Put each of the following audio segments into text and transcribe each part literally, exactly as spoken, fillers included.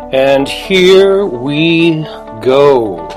And here we go.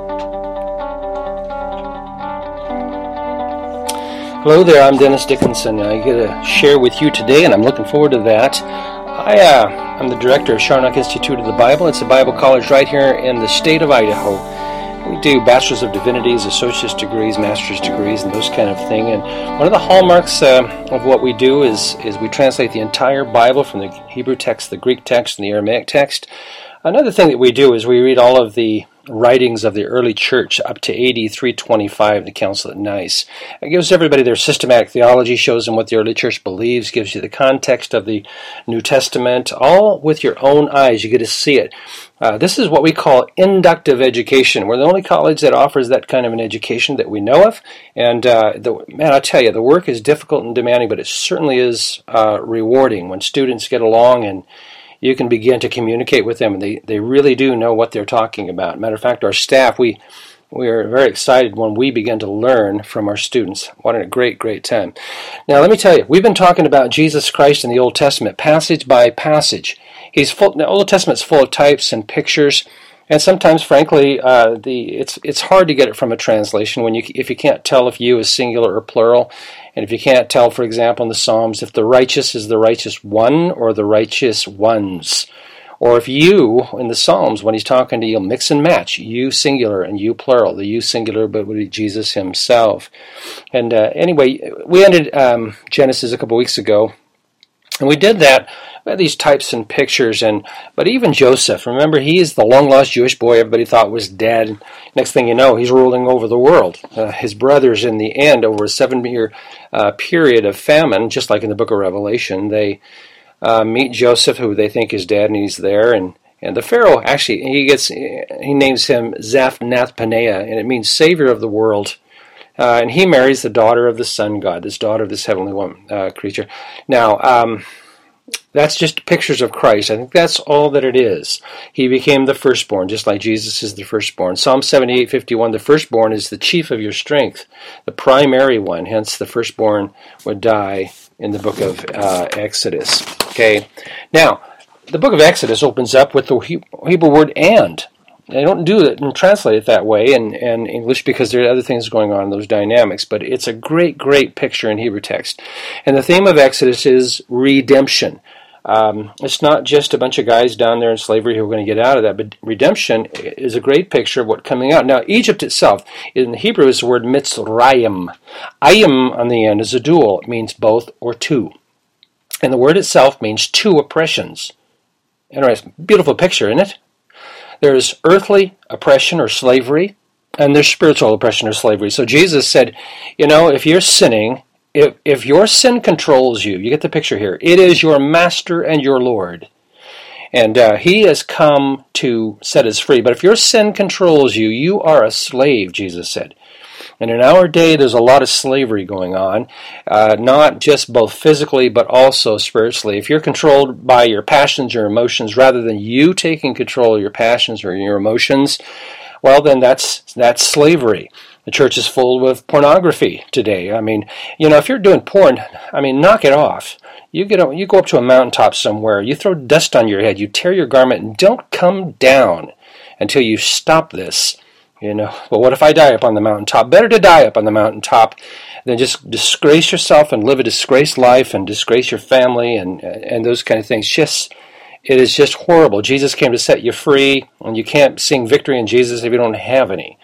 Hello there, I'm Dennis Dickinson. I get to share with you today, and I'm looking forward to that. I, uh, I'm the director of Charnock Institute of the Bible. It's a Bible college right here in the state of Idaho. We do Bachelor's of Divinities, Associate's degrees, Master's degrees, and those kind of thing. And one of the hallmarks uh, of what we do is, is we translate the entire Bible from the Hebrew text, the Greek text, and the Aramaic text. Another thing that we do is we read all of the writings of the early church up to A D three twenty-five, the Council at Nice. It gives everybody their systematic theology, shows them what the early church believes, gives you the context of the New Testament, all with your own eyes. You get to see it. Uh, this is what we call inductive education. We're the only college that offers that kind of an education that we know of. And uh, the, man, I tell you, the work is difficult and demanding, but it certainly is uh, rewarding when students get along and you can begin to communicate with them, and they, they really do know what they're talking about. Matter of fact, our staff, we we are very excited when we begin to learn from our students. What a great, great time. Now, let me tell you, we've been talking about Jesus Christ in the Old Testament, passage by passage. He's full. The Old Testament's full of types and pictures, and sometimes, frankly, uh, the it's it's hard to get it from a translation when you if you can't tell if you is singular or plural. And if you can't tell, for example, in the Psalms, if the righteous is the righteous one or the righteous ones. Or if you, in the Psalms, when he's talking to you, mix and match, you singular and you plural. The you singular, but would be Jesus himself. And uh, anyway, we ended um, Genesis a couple weeks ago, and we did that. We had these types and pictures, and but even Joseph, remember, he is the long-lost Jewish boy everybody thought was dead. Next thing you know, he's ruling over the world. Uh, his brothers, in the end, over a seven-year uh, period of famine, just like in the book of Revelation, they uh, meet Joseph, who they think is dead, and he's there. And, and the Pharaoh, actually, he gets he names him Zaphnath-Paneah, and it means Savior of the world. Uh, and he marries the daughter of the sun god, this daughter of this heavenly one, uh, creature. Now, um, that's just pictures of Christ. I think that's all that it is. He became the firstborn, just like Jesus is the firstborn. Psalm seventy-eight fifty-one, the firstborn is the chief of your strength, the primary one. Hence, the firstborn would die in the book of uh, Exodus. Okay. Now, the book of Exodus opens up with the Hebrew word "and." They don't do it and translate it that way in, in English because there are other things going on in those dynamics, but it's a great, great picture in Hebrew text. And the theme of Exodus is redemption. Um, it's not just a bunch of guys down there in slavery who are going to get out of that, but redemption is a great picture of what's coming out. Now, Egypt itself, in Hebrew, is the word Mitzrayim. Ayim on the end is a dual. It means both or two. And the word itself means two oppressions. Interesting. Beautiful picture, isn't it? There's earthly oppression or slavery, and there's spiritual oppression or slavery. So Jesus said, you know, if you're sinning, if, if your sin controls you, you get the picture here, it is your master and your Lord. And uh, he has come to set us free. But if your sin controls you, you are a slave, Jesus said. And in our day, there's a lot of slavery going on, uh, not just both physically, but also spiritually. If you're controlled by your passions or emotions, rather than you taking control of your passions or your emotions, well, then that's that's slavery. The church is full with pornography today. I mean, you know, if you're doing porn, I mean, knock it off. You get a, you go up to a mountaintop somewhere, you throw dust on your head, you tear your garment, and don't come down until you stop this. You know, well, what if I die up on the mountaintop? Better to die up on the mountaintop than just disgrace yourself and live a disgraced life and disgrace your family and and those kind of things. Just, it is just horrible. Jesus came to set you free, and you can't sing victory in Jesus if you don't have any.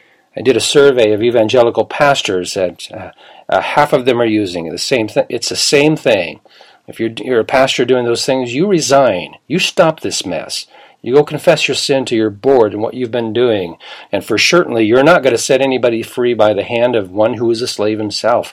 I did a survey of evangelical pastors that uh, uh, half of them are using the same thing. It's the same thing. If you're you're a pastor doing those things, you resign. You stop this mess. You go confess your sin to your board and what you've been doing. And for certainly, you're not going to set anybody free by the hand of one who is a slave himself.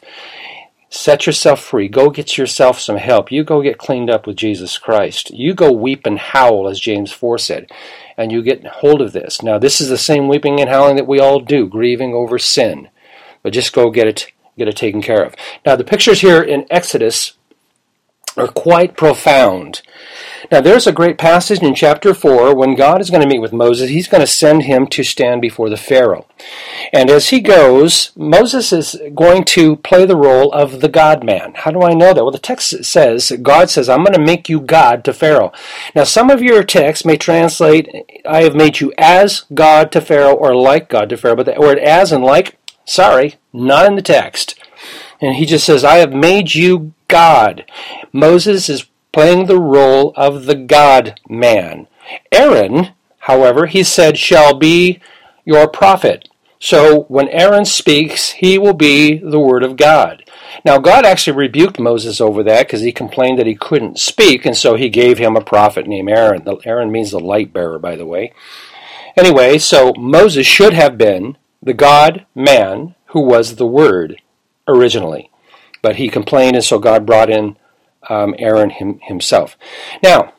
Set yourself free. Go get yourself some help. You go get cleaned up with Jesus Christ. You go weep and howl, as James four said, and you get hold of this. Now, this is the same weeping and howling that we all do, grieving over sin. But just go get it, get it taken care of. Now, the pictures here in Exodus are quite profound. Now, there's a great passage in chapter four when God is going to meet with Moses. He's going to send him to stand before the Pharaoh. And as he goes, Moses is going to play the role of the God-man. How do I know that? Well, the text says, God says, I'm going to make you God to Pharaoh. Now, some of your texts may translate, I have made you as God to Pharaoh or like God to Pharaoh. But the word as and like, sorry, not in the text. And he just says, I have made you God. Moses is playing the role of the God-man. Aaron, however, he said, shall be your prophet. So when Aaron speaks, he will be the word of God. Now, God actually rebuked Moses over that because he complained that he couldn't speak, and so he gave him a prophet named Aaron. Aaron means the light bearer, by the way. Anyway, so Moses should have been the God-man who was the word originally. But he complained, and so God brought in Um, Aaron him, himself. Now,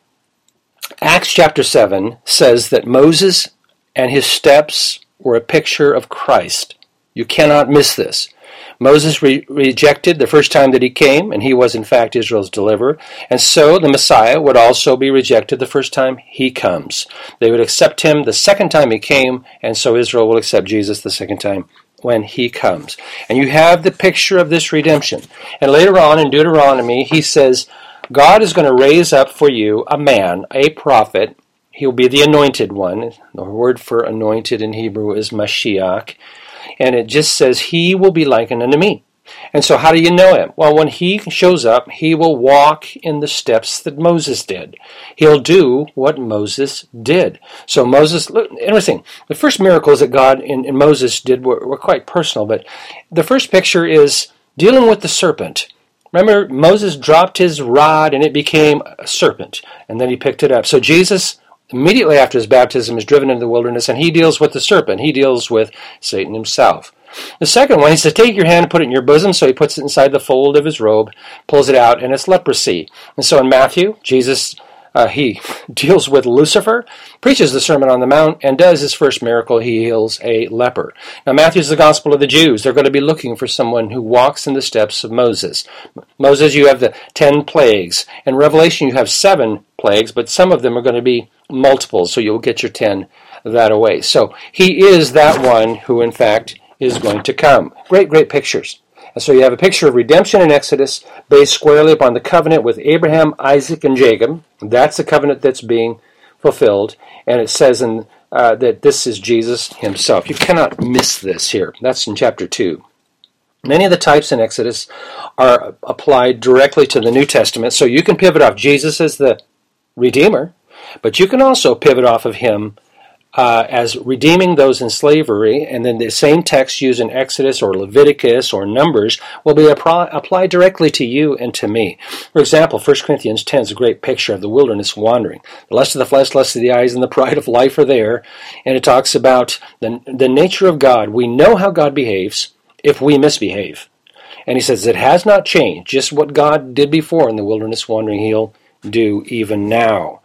Acts chapter seven says that Moses and his steps were a picture of Christ. You cannot miss this. Moses re- rejected the first time that he came, and he was in fact Israel's deliverer, and so the Messiah would also be rejected the first time he comes. They would accept him the second time he came, and so Israel will accept Jesus the second time when he comes. And you have the picture of this redemption. And later on in Deuteronomy, he says, God is going to raise up for you a man, a prophet. He'll be the anointed one. The word for anointed in Hebrew is Mashiach. And it just says, he will be likened unto me. And so how do you know him? Well, when he shows up, he will walk in the steps that Moses did. He'll do what Moses did. So Moses, look, interesting, the first miracles that God and, and Moses did were, were quite personal, but the first picture is dealing with the serpent. Remember, Moses dropped his rod and it became a serpent, and then he picked it up. So Jesus, immediately after his baptism, is driven into the wilderness, and he deals with the serpent. He deals with Satan himself. The second one, he says, take your hand and put it in your bosom. So he puts it inside the fold of his robe, pulls it out, and it's leprosy. And so in Matthew, Jesus, uh, he deals with Lucifer, preaches the Sermon on the Mount, and does his first miracle. He heals a leper. Now Matthew's the gospel of the Jews. They're going to be looking for someone who walks in the steps of Moses. Moses, you have the ten plagues. In Revelation, you have seven plagues, but some of them are going to be multiples, so you'll get your ten that away. So he is that one who, in fact, is going to come. Great, great pictures. And so you have a picture of redemption in Exodus based squarely upon the covenant with Abraham, Isaac, and Jacob. That's the covenant that's being fulfilled. And it says in, uh, that this is Jesus himself. You cannot miss this here. That's in chapter two. Many of the types in Exodus are applied directly to the New Testament. So you can pivot off Jesus as the Redeemer, but you can also pivot off of him Uh, as redeeming those in slavery, and then the same text used in Exodus or Leviticus or Numbers will be apply, applied directly to you and to me. For example, First Corinthians ten is a great picture of the wilderness wandering. The lust of the flesh, lust of the eyes, and the pride of life are there, and it talks about the, the nature of God. We know how God behaves if we misbehave. And he says it has not changed. Just what God did before in the wilderness wandering, he'll do even now.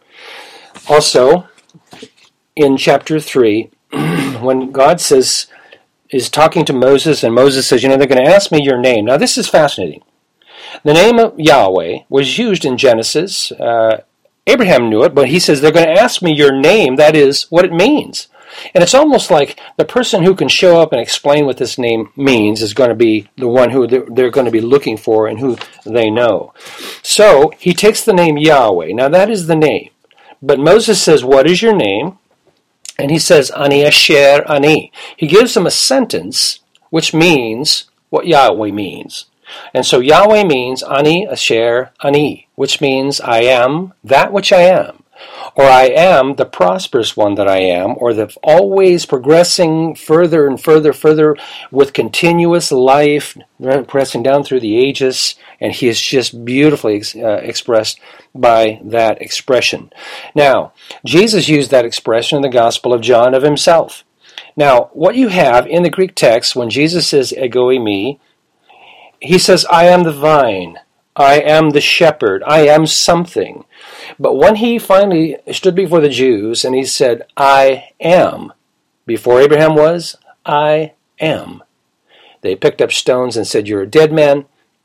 Also, in chapter three, when God says, is talking to Moses, and Moses says, you know, they're going to ask me your name. Now, this is fascinating. The name of Yahweh was used in Genesis. Uh, Abraham knew it, but he says, they're going to ask me your name. That is what it means. And it's almost like the person who can show up and explain what this name means is going to be the one who they're going to be looking for and who they know. So he takes the name Yahweh. Now, that is the name. But Moses says, what is your name? And he says, Ani Asher Ani. He gives them a sentence which means what Yahweh means. And so Yahweh means Ani Asher Ani, which means I am that which I am. Or I am the prosperous one that I am, or the always progressing further and further, further with continuous life, pressing down through the ages, and he is just beautifully uh, expressed by that expression. Now, Jesus used that expression in the Gospel of John of himself. Now, what you have in the Greek text, when Jesus says, ego eimi, he says, I am the vine. I am the shepherd. I am something. But when he finally stood before the Jews and he said, I am, before Abraham was, I am. They picked up stones and said, you're a dead man.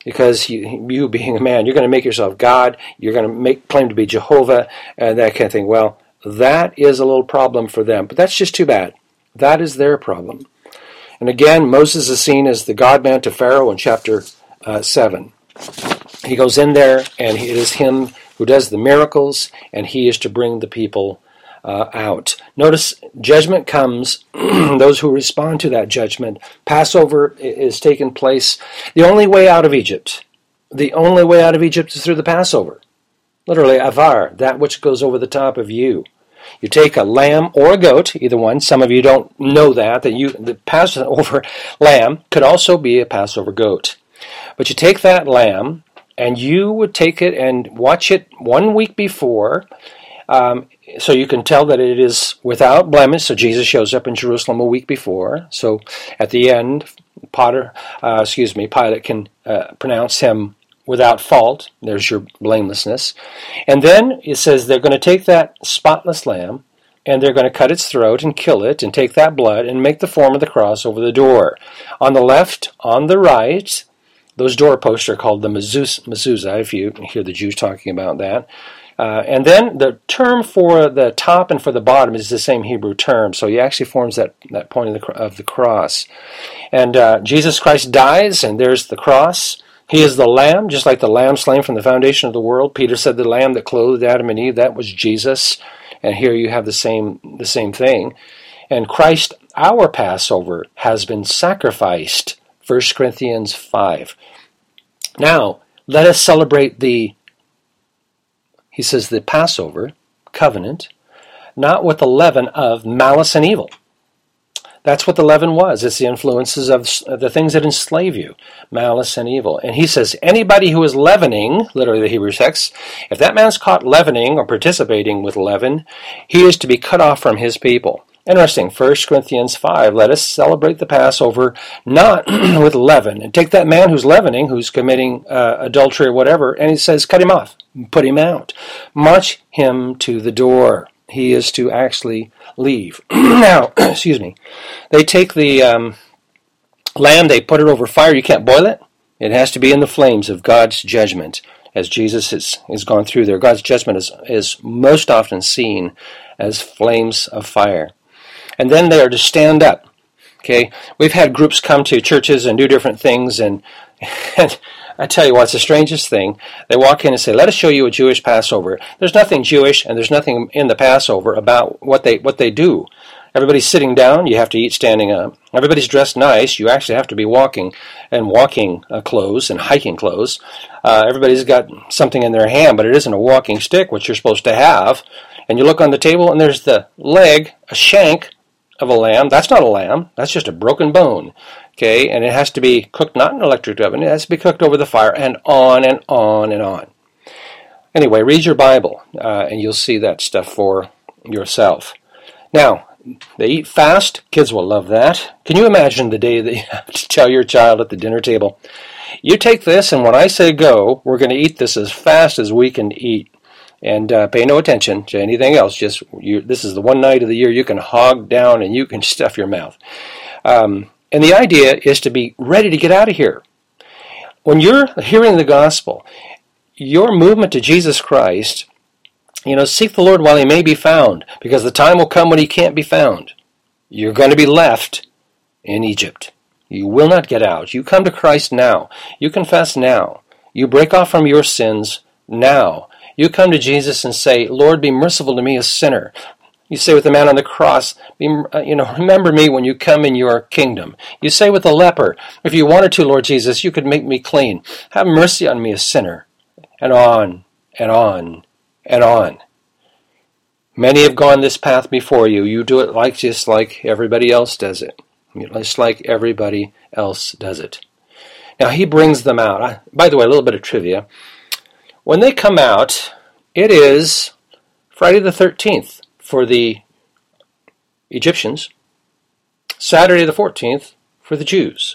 because you, you being a man, you're going to make yourself God, you're going to make claim to be Jehovah, and that kind of thing. Well, that is a little problem for them, but that's just too bad. That is their problem. And again, Moses is seen as the God-man to Pharaoh in chapter uh, seven. He goes in there, and it is him who does the miracles, and he is to bring the people uh, out. Notice, judgment comes, those who respond to that judgment. Passover is taking place. The only way out of Egypt, the only way out of Egypt is through the Passover. Literally, avar, that which goes over the top of you. You take a lamb or a goat, either one. Some of you don't know that, that you the Passover lamb could also be a Passover goat. But you take that lamb, and you would take it and watch it one week before, um, so you can tell that it is without blemish. So Jesus shows up in Jerusalem a week before. So at the end, Potter, uh, excuse me, Pilate can uh, pronounce him without fault. There's your blamelessness. And then it says they're going to take that spotless lamb, and they're going to cut its throat and kill it, and take that blood and make the form of the cross over the door. On the left, on the right, those doorposts are called the mezuzah, if you hear the Jews talking about that. Uh, and then the term for the top and for the bottom is the same Hebrew term, so he actually forms that, that point of the, of the cross. And uh, Jesus Christ dies, and there's the cross. He is the lamb, just like the lamb slain from the foundation of the world. Peter said the lamb that clothed Adam and Eve, that was Jesus. And here you have the same the same thing. And Christ, our Passover, has been sacrificed. First Corinthians five. Now, let us celebrate the, he says, the Passover covenant, not with the leaven of malice and evil. That's what the leaven was. It's the influences of the things that enslave you, malice and evil. And he says, anybody who is leavening, literally the Hebrew text, if that man's caught leavening or participating with leaven, he is to be cut off from his people. Interesting, First Corinthians five, let us celebrate the Passover not with leaven. And take that man who's leavening, who's committing uh, adultery or whatever, and he says, cut him off, put him out. March him to the door. He is to actually leave. Now, excuse me, they take the um, lamb, they put it over fire. You can't boil it. It has to be in the flames of God's judgment, as Jesus has, has gone through there. God's judgment is, is most often seen as flames of fire. And then they are to stand up. Okay, we've had groups come to churches and do different things, and, and I tell you what's the strangest thing. They walk in and say, let us show you a Jewish Passover. There's nothing Jewish, and there's nothing in the Passover about what they what they do. Everybody's sitting down, you have to eat standing up. Everybody's dressed nice, you actually have to be walking and walking uh, clothes and hiking clothes. Uh, everybody's got something in their hand, but it isn't a walking stick, which you're supposed to have. And you look on the table, and there's the leg, a shank of a lamb. That's not a lamb, that's just a broken bone. Okay, and it has to be cooked not in an electric oven, it has to be cooked over the fire, and on and on and on. Anyway, read your Bible, uh, and you'll see that stuff for yourself. Now, they eat fast. Kids will love that. Can you imagine the day that you have to tell your child at the dinner table, you take this, and when I say go, we're going to eat this as fast as we can eat. And uh, pay no attention to anything else. Just you, this is the one night of the year you can hog down and you can stuff your mouth. Um, and the idea is to be ready to get out of here. When you're hearing the gospel, your movement to Jesus Christ, you know, seek the Lord while he may be found, because the time will come when he can't be found. You're going to be left in Egypt. You will not get out. You come to Christ now. You confess now. You break off from your sins now. You come to Jesus and say, Lord, be merciful to me, a sinner. You say with the man on the cross, be, uh, you know, remember me when you come in your kingdom. You say with the leper, if you wanted to, Lord Jesus, you could make me clean. Have mercy on me, a sinner. And on, and on, and on. Many have gone this path before you. You do it like just like everybody else does it. Just like everybody else does it. Now, he brings them out. I, by the way, a little bit of trivia. When they come out, it is Friday the thirteenth for the Egyptians, Saturday the fourteenth for the Jews,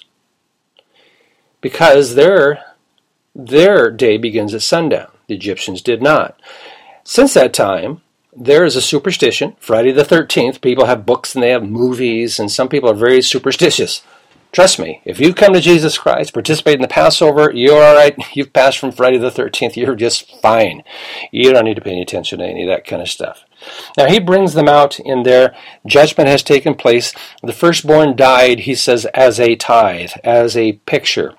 because their, their day begins at sundown. The Egyptians did not. Since that time, there is a superstition. Friday the thirteenth, people have books and they have movies, and some people are very superstitious. Trust me, if you come to Jesus Christ, participate in the Passover, you're all right. You've passed from Friday the thirteenth. You're just fine. You don't need to pay any attention to any of that kind of stuff. Now, he brings them out in there. Judgment has taken place. The firstborn died, he says, as a tithe, as a picture.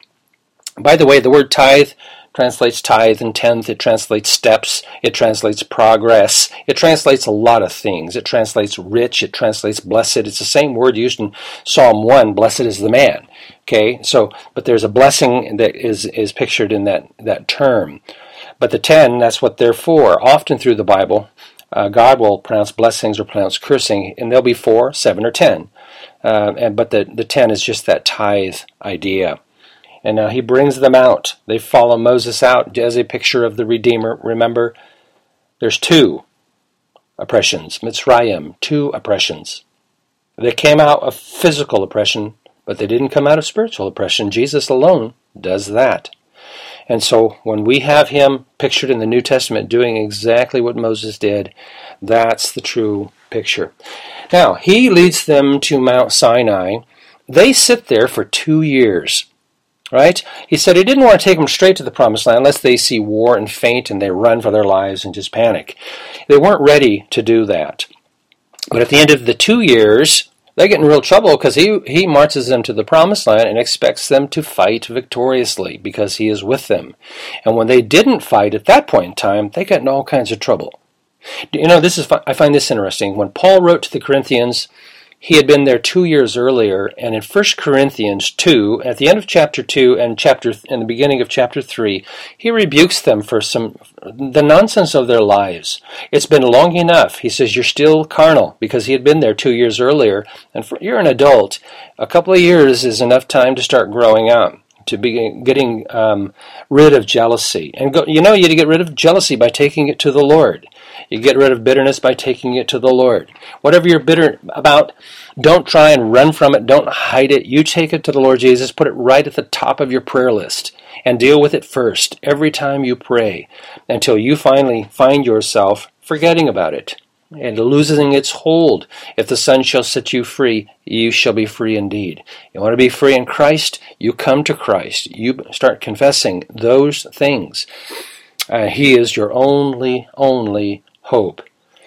By the way, the word tithe translates tithe and tenth. It translates steps. It translates progress. It translates a lot of things. It translates rich. It translates blessed. It's the same word used in Psalm one, blessed is the man. Okay, so, but there's a blessing that is, is pictured in that, that term. But the ten, that's what they're for. Often through the Bible, uh, God will pronounce blessings or pronounce cursing, and they'll be four, seven, or ten. Uh, and But the, the ten is just that tithe idea. And now he brings them out. They follow Moses out as a picture of the Redeemer. Remember, there's two oppressions. Mitzrayim, two oppressions. They came out of physical oppression, but they didn't come out of spiritual oppression. Jesus alone does that. And so when we have him pictured in the New Testament doing exactly what Moses did, that's the true picture. Now, he leads them to Mount Sinai. They sit there for two years. Right? He said he didn't want to take them straight to the promised land unless they see war and faint and they run for their lives and just panic. They weren't ready to do that. But at the end of the two years, they get in real trouble because he, he marches them to the promised land and expects them to fight victoriously because he is with them. And when they didn't fight at that point in time, they got in all kinds of trouble. You know, this is I find this interesting. When Paul wrote to the Corinthians, he had been there two years earlier, and in First Corinthians two, at the end of chapter two and chapter in the beginning of chapter three, he rebukes them for some the nonsense of their lives. It's been long enough. He says, you're still carnal, because he had been there two years earlier, and for, you're an adult. A couple of years is enough time to start growing up, to be getting um, rid of jealousy. And go, you know, you get rid of jealousy by taking it to the Lord. You get rid of bitterness by taking it to the Lord. Whatever you're bitter about, don't try and run from it. Don't hide it. You take it to the Lord Jesus. Put it right at the top of your prayer list and deal with it first every time you pray until you finally find yourself forgetting about it and losing its hold. If the Son shall set you free, you shall be free indeed. You want to be free in Christ? You come to Christ. You start confessing those things. Uh, he is your only, only hope.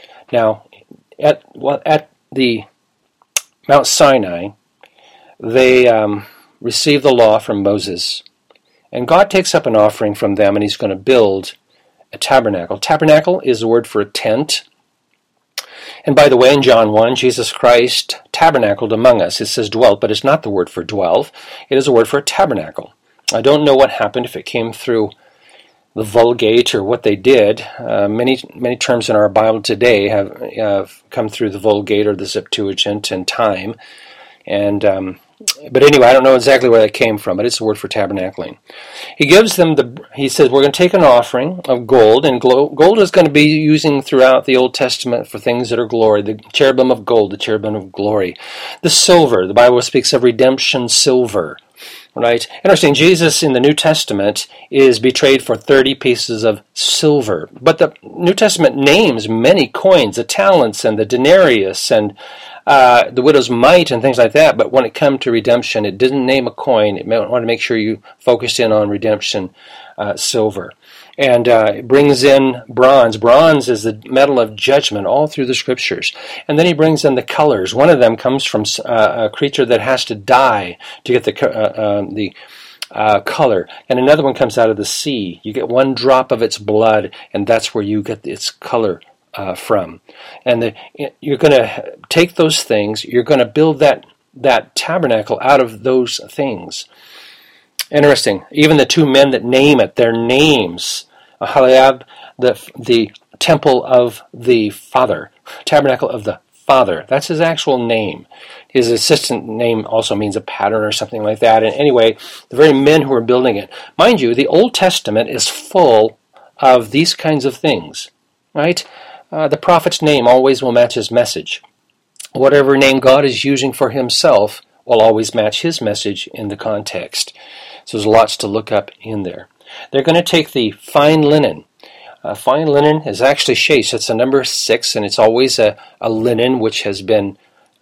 Now, at well, at the Mount Sinai, they um, receive the law from Moses, and God takes up an offering from them, and he's going to build a tabernacle. Tabernacle is the word for a tent. And by the way, in John one, Jesus Christ tabernacled among us. It says dwelt, but it's not the word for dwell. It is a word for a tabernacle. I don't know what happened, if it came through the Vulgate or what they did. Uh, many many terms in our Bible today have uh, come through the Vulgate or the Septuagint in time. And um, but anyway, I don't know exactly where that came from, but it's the word for tabernacling. He gives them the. He says we're going to take an offering of gold, and gold is going to be using throughout the Old Testament for things that are glory. The cherubim of gold, the cherubim of glory, the silver. The Bible speaks of redemption silver. Right? Interesting, Jesus in the New Testament is betrayed for thirty pieces of silver. But the New Testament names many coins, the talents and the denarius and uh, the widow's mite and things like that. But when it comes to redemption, it didn't name a coin. It wanted to make sure you focused in on redemption uh, silver. And uh, it brings in bronze. Bronze is the metal of judgment all through the Scriptures. And then he brings in the colors. One of them comes from uh, a creature that has to die to get the uh, uh, the uh, color. And another one comes out of the sea. You get one drop of its blood, and that's where you get its color uh, from. And the, you're going to take those things. You're going to build that that tabernacle out of those things. Interesting. Even the two men that name it, their names, Aholiab, the the temple of the Father, tabernacle of the Father. That's his actual name. His assistant name also means a pattern or something like that. And anyway, the very men who are building it. Mind you, the Old Testament is full of these kinds of things, right? Uh, the prophet's name always will match his message. Whatever name God is using for himself will always match his message in the context. So there's lots to look up in there. They're going to take the fine linen. Uh, fine linen is actually chaste. It's a number six, and it's always a, a linen which has been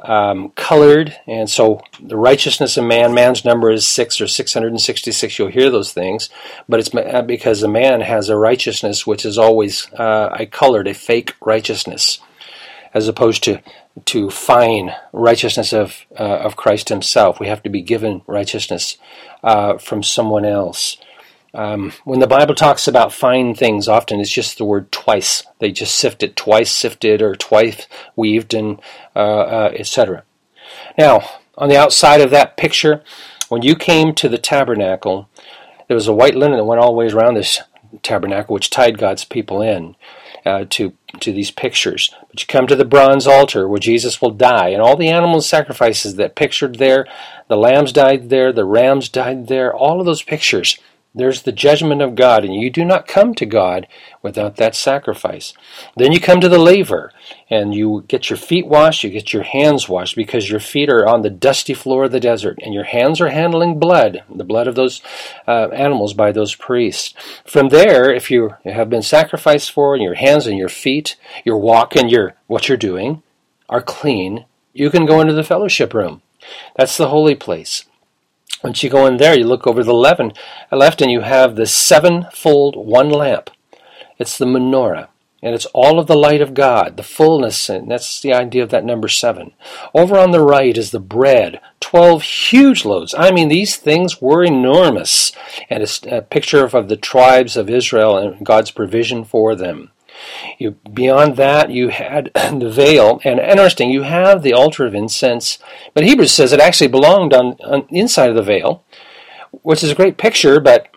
um, colored, and so the righteousness of man, man's number is six or six hundred sixty-six. You'll hear those things, but it's because a man has a righteousness which is always uh, a colored, a fake righteousness, as opposed to to fine righteousness of uh, of Christ Himself. We have to be given righteousness uh, from someone else. Um, when the Bible talks about fine things, often it's just the word twice. They just sift it, twice sifted or twice weaved, and uh, uh, et cetera. Now, on the outside of that picture, when you came to the tabernacle, there was a white linen that went all the way around this tabernacle, which tied God's people in uh, to to these pictures. But you come to the bronze altar where Jesus will die, and all the animal sacrifices that pictured there, the lambs died there, the rams died there, all of those pictures. There's the judgment of God, and you do not come to God without that sacrifice. Then you come to the laver, and you get your feet washed, you get your hands washed, because your feet are on the dusty floor of the desert, and your hands are handling blood, the blood of those uh, animals by those priests. From there, if you have been sacrificed for, and your hands and your feet, your walk and your what you're doing are clean, you can go into the fellowship room. That's the holy place. Once you go in there, you look over the left, left and you have the sevenfold one lamp. It's the menorah, and it's all of the light of God, the fullness, and that's the idea of that number seven. Over on the right is the bread, twelve huge loaves. I mean, these things were enormous, and it's a picture of, of the tribes of Israel and God's provision for them. You, beyond that, you had the veil, and interesting, you have the altar of incense, but Hebrews says it actually belonged on, on the inside of the veil, which is a great picture, but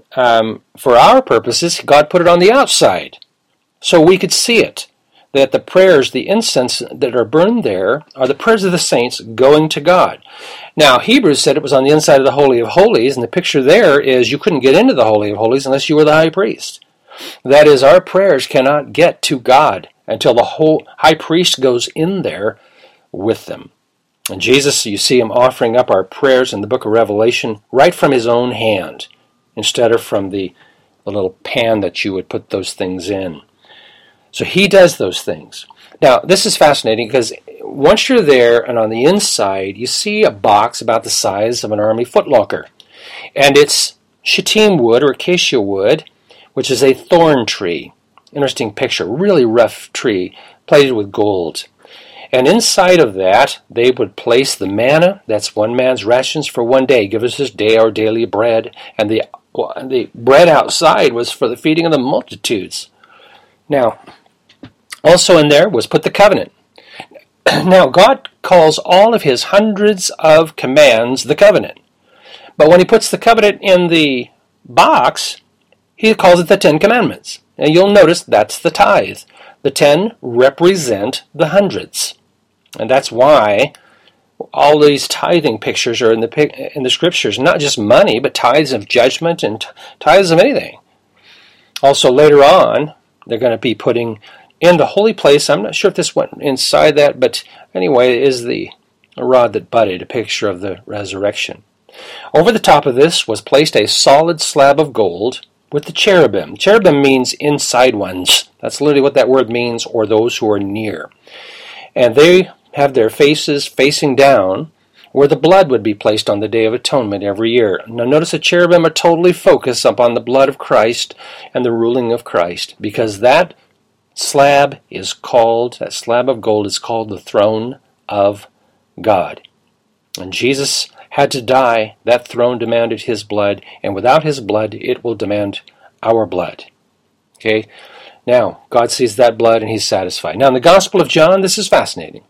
um, for our purposes, God put it on the outside, so we could see it, that the prayers, the incense that are burned there, are the prayers of the saints going to God. Now, Hebrews said it was on the inside of the Holy of Holies, and the picture there is you couldn't get into the Holy of Holies unless you were the high priest. That is, our prayers cannot get to God until the whole high priest goes in there with them. And Jesus, you see him offering up our prayers in the book of Revelation right from his own hand, instead of from the, the little pan that you would put those things in. So he does those things. Now, this is fascinating because once you're there and on the inside, you see a box about the size of an army footlocker. And it's shittim wood or acacia wood, which is a thorn tree. Interesting picture, really rough tree, plated with gold. And inside of that, they would place the manna, that's one man's rations for one day. Give us this day our daily bread. And the, the bread outside was for the feeding of the multitudes. Now, also in there was put the covenant. Now, God calls all of his hundreds of commands the covenant. But when he puts the covenant in the box, he calls it the Ten Commandments. And you'll notice that's the tithe. The ten represent the hundreds. And that's why all these tithing pictures are in the in the scriptures. Not just money, but tithes of judgment and tithes of anything. Also later on, they're going to be putting in the holy place. I'm not sure if this went inside that, but anyway, it is the rod that budded, a picture of the resurrection. Over the top of this was placed a solid slab of gold with the cherubim. Cherubim means inside ones. That's literally what that word means, or those who are near. And they have their faces facing down where the blood would be placed on the Day of Atonement every year. Now notice the cherubim are totally focused upon the blood of Christ and the ruling of Christ, because that slab is called, that slab of gold is called the throne of God. And Jesus had to die. That throne demanded his blood, and without his blood, it will demand our blood. Okay? Now, God sees that blood and he's satisfied. Now, in the Gospel of John, this is fascinating.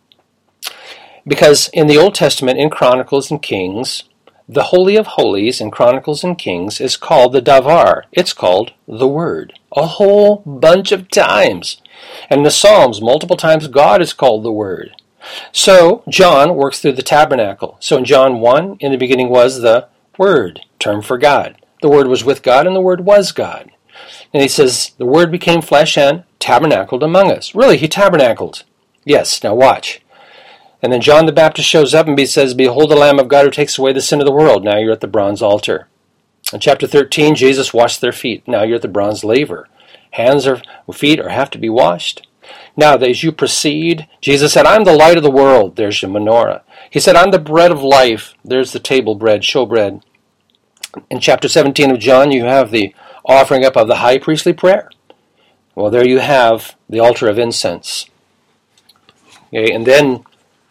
Because in the Old Testament, in Chronicles and Kings, the Holy of Holies in Chronicles and Kings is called the Davar. It's called the Word. A whole bunch of times. And in the Psalms, multiple times, God is called the Word. So, John works through the tabernacle. So in John one, in the beginning was the Word, term for God. The Word was with God, and the Word was God. And he says, the Word became flesh and tabernacled among us. Really, he tabernacled. Yes, now watch. And then John the Baptist shows up and he says, behold the Lamb of God who takes away the sin of the world. Now you're at the bronze altar. In chapter thirteen, Jesus washed their feet. Now you're at the bronze laver. Hands or feet are have to be washed. Now, as you proceed, Jesus said, I'm the light of the world. There's your menorah. He said, I'm the bread of life. There's the table bread, showbread. In chapter seventeen of John, you have the offering up of the high priestly prayer. Well, there you have the altar of incense. Okay, and then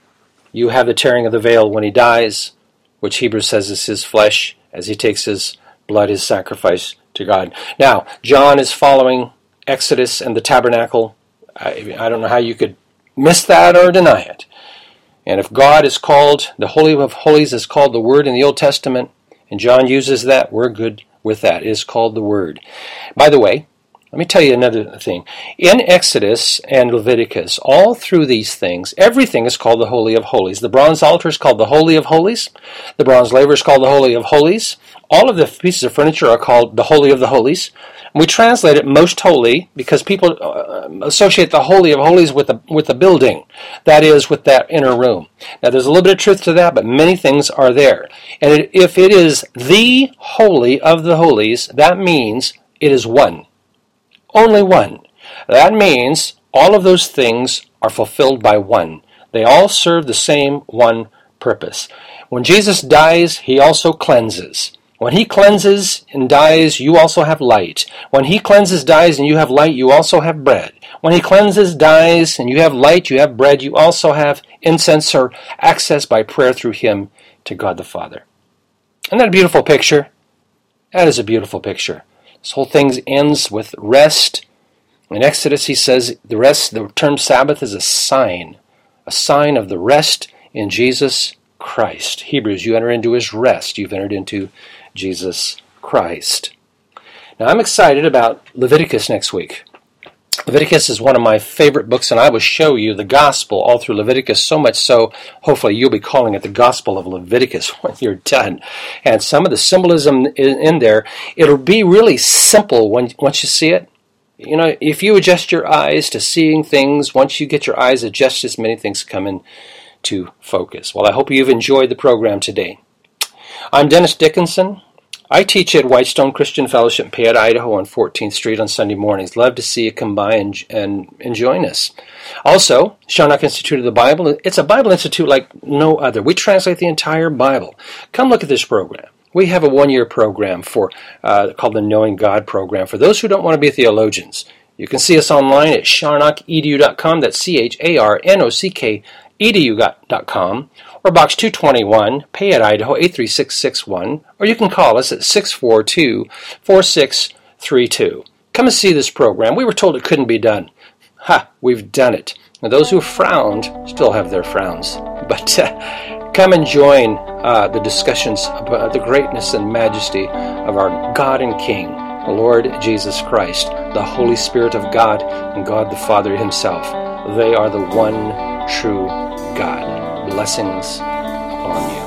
you have the tearing of the veil when he dies, which Hebrews says is his flesh, as he takes his blood, his sacrifice to God. Now, John is following Exodus and the tabernacle. I, I don't know how you could miss that or deny it. And if God is called, the Holy of Holies is called the Word in the Old Testament, and John uses that, we're good with that. It is called the Word. By the way, let me tell you another thing. In Exodus and Leviticus, all through these things, everything is called the Holy of Holies. The bronze altar is called the Holy of Holies. The bronze laver is called the Holy of Holies. All of the pieces of furniture are called the Holy of the Holies. And we translate it most holy because people uh, associate the Holy of Holies with the, with the building. That is, with that inner room. Now, there's a little bit of truth to that, but many things are there. And it, if it is the Holy of the Holies, that means it is one. Only one. That means all of those things are fulfilled by one. They all serve the same one purpose. When Jesus dies, he also cleanses. When he cleanses and dies, you also have light. When he cleanses, dies, and you have light, you also have bread. When he cleanses, dies, and you have light, you have bread, you also have incense or access by prayer through him to God the Father. Isn't that a beautiful picture? That is a beautiful picture. This whole thing ends with rest. In Exodus, he says the rest, the term Sabbath is a sign, a sign of the rest in Jesus Christ. Hebrews, you enter into his rest. You've entered into Jesus Christ. Now, I'm excited about Leviticus next week. Leviticus is one of my favorite books, and I will show you the gospel all through Leviticus, so much so, hopefully you'll be calling it the Gospel of Leviticus when you're done. And some of the symbolism in there, it'll be really simple when once you see it. You know, if you adjust your eyes to seeing things, once you get your eyes adjusted, many things come into focus. Well, I hope you've enjoyed the program today. I'm Dennis Dickinson. I teach at Whitestone Christian Fellowship in Payette, Idaho on fourteenth Street on Sunday mornings. Love to see you come by and, and, and join us. Also, Charnock Institute of the Bible. It's a Bible institute like no other. We translate the entire Bible. Come look at this program. We have a one-year program for uh, called the Knowing God program for those who don't want to be theologians. You can see us online at charnock edu dot com. That's C H A R N O C K edu dot com, or Box two twenty-one, Payette, Idaho eight three six six one, or you can call us at six four two, four six three two. Come and see this program. We were told it couldn't be done. Ha! We've done it. Now, those who frowned still have their frowns. But uh, come and join uh, the discussions about the greatness and majesty of our God and King, the Lord Jesus Christ, the Holy Spirit of God, and God the Father himself. They are the one true God. Blessings upon you.